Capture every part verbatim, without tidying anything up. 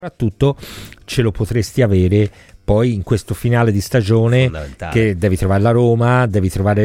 soprattutto ce lo potresti avere poi in questo finale di stagione, che devi trovare la Roma, devi trovare,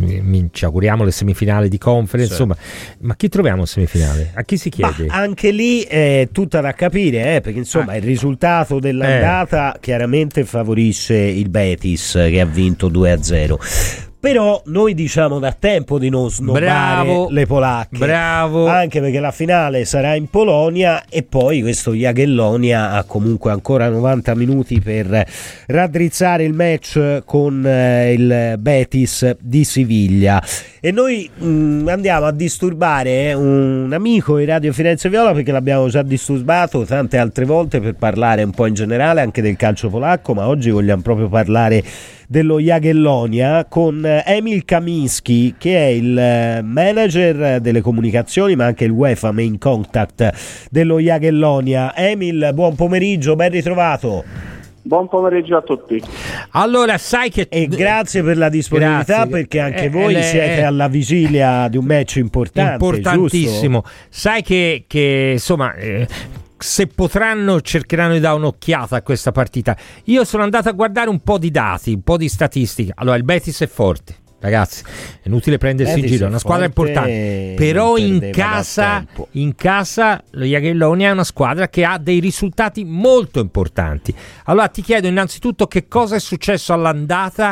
ci auguriamo, le semifinali di conference, sì. Insomma, ma chi troviamo in semifinale? A chi si chiede? Ma anche lì è tutta da capire, eh, perché insomma ah. il risultato dell'andata eh. chiaramente favorisce il Betis, che ha vinto due a zero. Però noi diciamo da tempo di non snobbare bravo, le polacche, bravo. Anche perché la finale sarà in Polonia e poi questo Jagiellonia ha comunque ancora novanta minuti per raddrizzare il match con eh, il Betis di Siviglia. E noi mh, andiamo a disturbare un amico di Radio Firenze Viola, perché l'abbiamo già disturbato tante altre volte per parlare un po' in generale anche del calcio polacco, ma oggi vogliamo proprio parlare dello Jagiellonia con Emil Kaminski, che è il manager delle comunicazioni ma anche il UEFA Main Contact dello Jagiellonia. Emil, buon pomeriggio, ben ritrovato. Buon pomeriggio a tutti. Allora, sai che e grazie per la disponibilità, grazie. Perché anche eh, voi eh, siete eh, alla vigilia di un match importante, importantissimo. Giusto? Sai che, che insomma eh, se potranno cercheranno di dare un'occhiata a questa partita. Io sono andato a guardare un po' di dati, un po' di statistiche. Allora, il Betis è forte, ragazzi, è inutile prendersi Betis in giro, è una squadra importante, però in casa in casa lo Jagiellonia è una squadra che ha dei risultati molto importanti. Allora ti chiedo innanzitutto che cosa è successo all'andata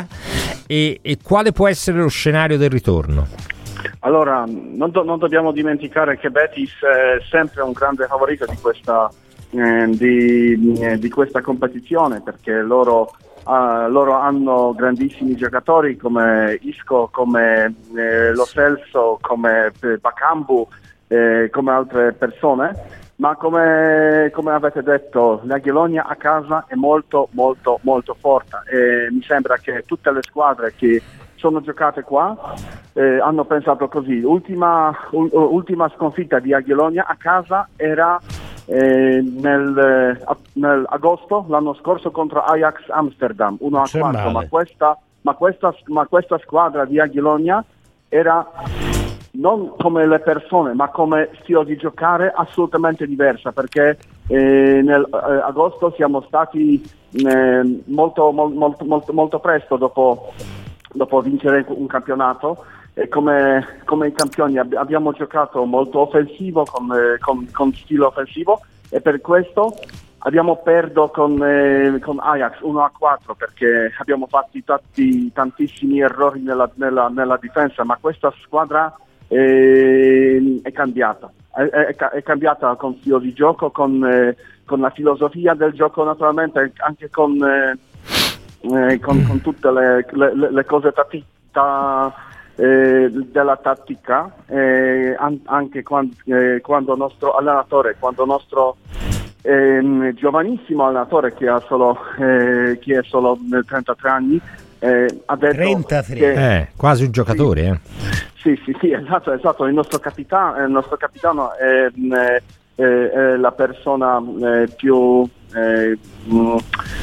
e, e quale può essere lo scenario del ritorno. Allora, non, do, non dobbiamo dimenticare che Betis è sempre un grande favorito di questa, eh, di, eh, di questa competizione, perché loro, uh, loro hanno grandissimi giocatori come Isco, come eh, Lo Celso, come eh, Bakambu, eh, come altre persone, ma come, come avete detto, la Jagiellonia a casa è molto molto molto forte e mi sembra che tutte le squadre che sono giocate qua eh, hanno pensato così. Ultima, u- ultima sconfitta di Jagiellonia a casa era eh, nel, eh, nel agosto l'anno scorso contro Ajax Amsterdam uno a quattro, ma questa, ma, questa, ma questa squadra di Jagiellonia era non come le persone ma come stile di giocare assolutamente diversa, perché eh, nel eh, agosto siamo stati eh, molto, molto, molto, molto presto dopo dopo vincere un campionato e come, come i campioni ab- abbiamo giocato molto offensivo, con, eh, con, con stile offensivo, e per questo abbiamo perso con, eh, con Ajax uno a quattro, perché abbiamo fatto tanti, tantissimi errori nella, nella, nella difesa, ma questa squadra eh, è cambiata, è, è, è cambiata con stile di gioco, con, eh, con la filosofia del gioco naturalmente, anche con... Eh, Eh, con, con tutte le, le, le cose tati, ta, eh, della tattica, eh, an, anche quando, eh, quando il nostro allenatore, quando il nostro eh, giovanissimo allenatore che ha solo eh, che è solo trentatré anni eh, ha detto trentatré che, eh, quasi un giocatore sì, eh. sì sì sì esatto esatto il nostro capitano il nostro capitano è, è, è la persona eh, più eh, mh,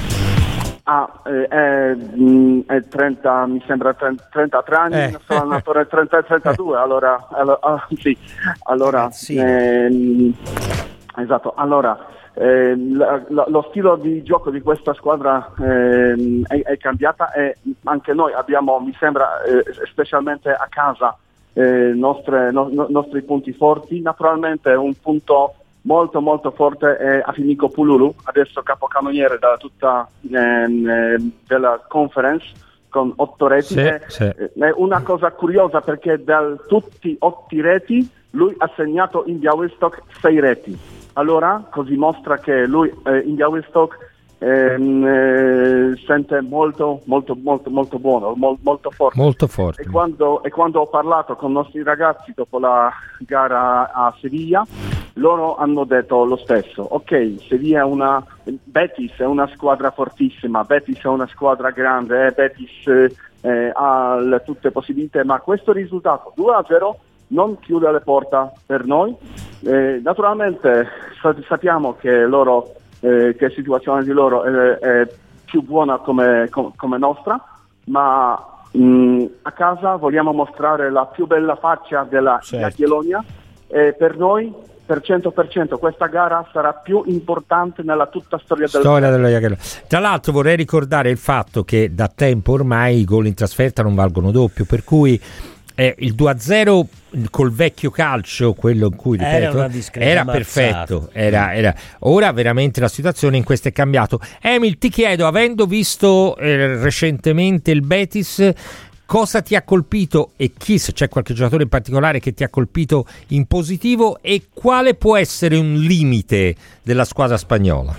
Ah, eh, è, mh, è trenta, mi sembra trentatré anni, eh. sono allenatore trenta trentadue, allora, allora ah, sì, allora, ehm, esatto, allora, eh, la, la, lo stile di gioco di questa squadra eh, è, è cambiata e anche noi abbiamo, mi sembra, eh, specialmente a casa, eh, nostre, no, no, nostri punti forti, naturalmente un punto molto molto forte è Afimiko Pululu, adesso capocannoniere da tutta ehm, della conference con otto reti. Sì, è, sì. è una cosa curiosa perché da tutti otto reti lui ha segnato in Białystok sei reti. Allora così mostra che lui eh, in Białystok ehm, eh, sente molto molto molto molto buono, mol, molto forte. Molto forte. E quando, e quando ho parlato con i nostri ragazzi dopo la gara a Sevilla, loro hanno detto lo stesso. Ok, Sevilla è una Betis è una squadra fortissima, Betis è una squadra grande, eh, Betis eh, ha le, tutte le possibilità, ma questo risultato due a zero non chiude le porte per noi. Eh, naturalmente sa- sappiamo che loro eh, che la situazione di loro è, è più buona come, com- come nostra, ma mh, a casa vogliamo mostrare la più bella faccia della certo. Jagiellonia e per noi per cento per cento questa gara sarà più importante nella tutta storia del storia dello Jagiellonian. Tra l'altro vorrei ricordare il fatto che da tempo ormai i gol in trasferta non valgono doppio, per cui eh, il due a zero col vecchio calcio, quello in cui ripeto era, era perfetto, era, era. Ora veramente la situazione in questo è cambiato. Emil, ti chiedo, avendo visto eh, recentemente il Betis, cosa ti ha colpito e chi, se c'è qualche giocatore in particolare che ti ha colpito in positivo, e quale può essere un limite della squadra spagnola?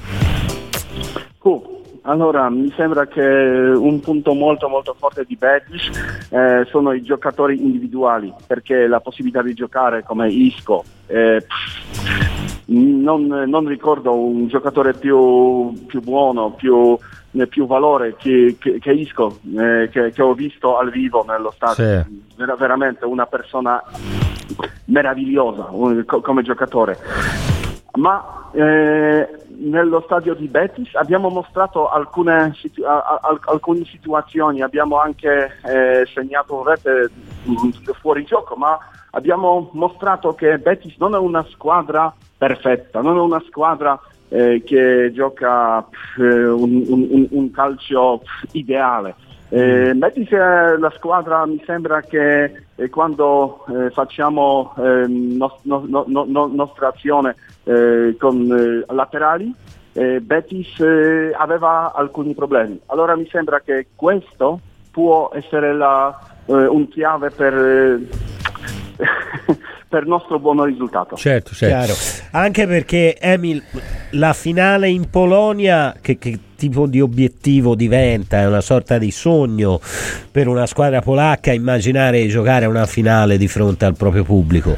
Uh, allora, mi sembra che un punto molto molto forte di Betis eh, sono i giocatori individuali, perché la possibilità di giocare come Isco, eh, non, non ricordo un giocatore più, più buono, più più valore che, che, che Isco, eh, che, che ho visto al vivo nello stadio. Sì. Ver- veramente una persona meravigliosa un, co- come giocatore. Ma eh, nello stadio di Betis abbiamo mostrato alcune, situ- a- a- alcune situazioni, abbiamo anche eh, segnato un rete fuori gioco, ma abbiamo mostrato che Betis non è una squadra perfetta, non è una squadra Eh, che gioca eh, un, un, un calcio ideale. Eh, Betis è la squadra, mi sembra che eh, quando eh, facciamo eh, no, no, no, no, nostra azione eh, con eh, laterali, eh, Betis eh, aveva alcuni problemi. Allora mi sembra che questo può essere la, eh, un chiave per eh, per il nostro buon risultato. Certo, certo. Chiaro. Anche perché, Emil, la finale in Polonia che, che tipo di obiettivo diventa? È una sorta di sogno per una squadra polacca immaginare di giocare una finale di fronte al proprio pubblico.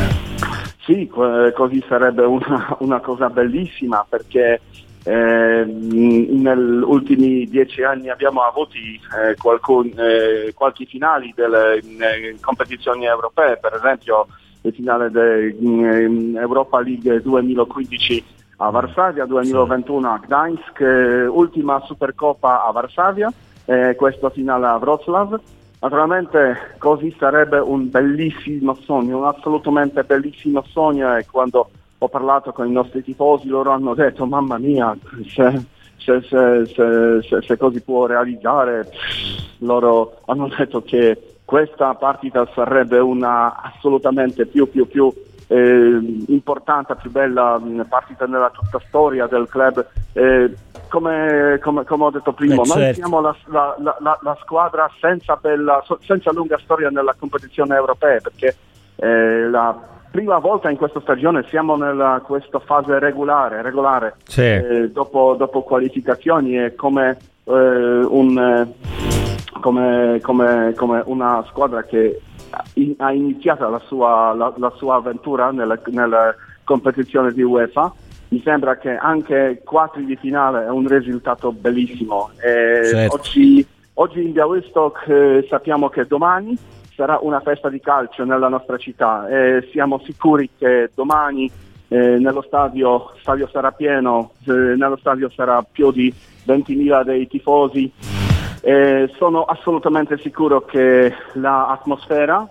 Sì, così sarebbe una, una cosa bellissima, perché Eh, negli ultimi dieci anni abbiamo avuto eh, qualcun, eh, qualche finali delle eh, competizioni europee, per esempio il finale dell'Europa League duemilaquindici a Varsavia, duemilaventuno a Gdańsk, eh, ultima Supercoppa a Varsavia, eh, questa finale a Wrocław. Naturalmente così sarebbe un bellissimo sogno, un assolutamente bellissimo sogno, e quando ho parlato con i nostri tifosi, loro hanno detto: mamma mia, se, se, se, se, se, se così può realizzare. Loro hanno detto che questa partita sarebbe una assolutamente più più più eh, importante, più bella partita nella tutta storia del club. Eh, come, come, come ho detto prima, Beh, noi certo. siamo la, la, la, la squadra senza, bella, senza lunga storia nella competizione europea, perché eh, la prima volta in questa stagione siamo nella questa fase regolare, regolare sì. eh, dopo, dopo qualificazioni, e come, eh, un, eh, come, come, come una squadra che ha iniziato la sua, la, la sua avventura nella, nella competizione di UEFA. Mi sembra che anche quarti di finale è un risultato bellissimo. E certo. oggi, oggi in Białystok eh, sappiamo che domani sarà una festa di calcio nella nostra città, e siamo sicuri che domani eh, nello stadio, stadio sarà pieno, eh, nello stadio sarà più di ventimila dei tifosi. Eh, sono assolutamente sicuro che l'atmosfera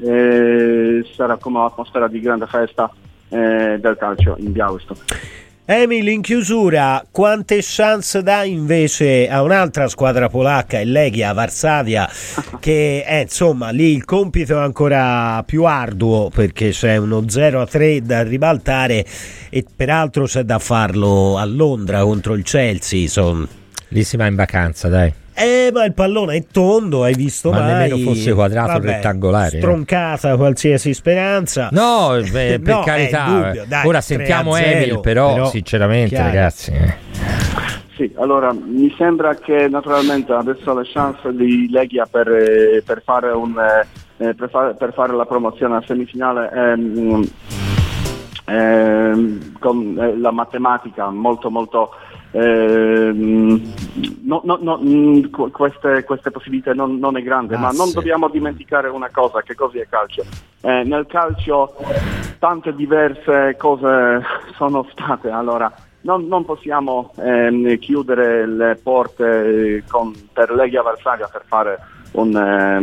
eh, sarà come un'atmosfera di grande festa eh, del calcio in Białystok. Emil, in chiusura, quante chance dà invece a un'altra squadra polacca, il Legia Varsavia, che è insomma lì il compito è ancora più arduo, perché c'è uno zero a tre da ribaltare, e peraltro c'è da farlo a Londra contro il Chelsea. Son... Lì si va in vacanza, dai. Eh, ma il pallone è tondo, hai visto ma mai? nemmeno fosse quadrato o rettangolare. Stroncata eh. qualsiasi speranza. No, beh, per no, carità. dubbio, dai, ora sentiamo Emil, però, però sinceramente, chiaro. Ragazzi. Eh. Sì, allora mi sembra che naturalmente adesso le chance di Legia per, per fare un eh, per, fare, per fare la promozione a semifinale ehm, ehm, con eh, la matematica molto molto Eh, no, no, no, queste, queste possibilità non, non è grande, ah, ma non sì. dobbiamo dimenticare una cosa, che così è calcio. Eh, nel calcio tante diverse cose sono state, allora non, non possiamo ehm, chiudere le porte con, per Legia Varsavia per fare un,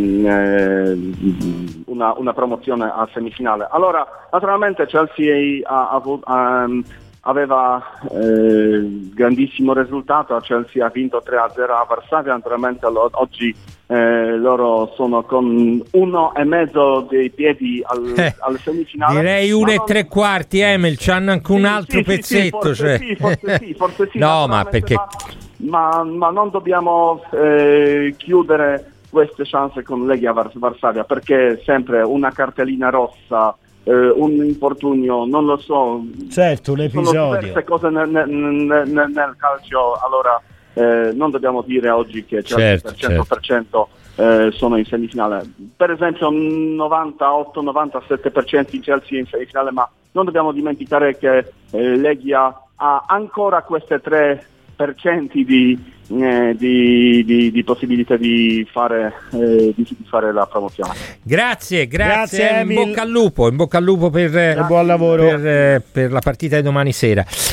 eh, una, una promozione a semifinale. Allora, naturalmente Chelsea ha, ha, ha, aveva eh, grandissimo risultato, Chelsea ha vinto tre a zero a Varsavia, naturalmente lo, oggi eh, loro sono con uno e mezzo dei piedi al, eh, al semifinale. Direi uno e non... tre quarti, Emil, c'hanno anche un sì, altro sì, pezzetto. Sì, forse, cioè. sì, forse sì, forse sì. No, ma perché... Ma, ma, ma non dobbiamo eh, chiudere queste chance con Legia Vars- Varsavia, perché sempre una cartellina rossa, eh, un infortunio, non lo so. Certo, un episodio. Sono diverse cose nel, nel, nel, nel calcio, allora eh, non dobbiamo dire oggi che certo, per cento per cento certo. eh, sono in semifinale. Per esempio novantotto novantasette per cento in Chelsea in semifinale, ma non dobbiamo dimenticare che eh, Legia ha ancora queste tre per cento di, eh, di, di, di possibilità di fare, eh, di, di fare la promozione. Grazie, grazie, grazie in bocca al lupo, in bocca al lupo per, buon lavoro per, per la partita di domani sera.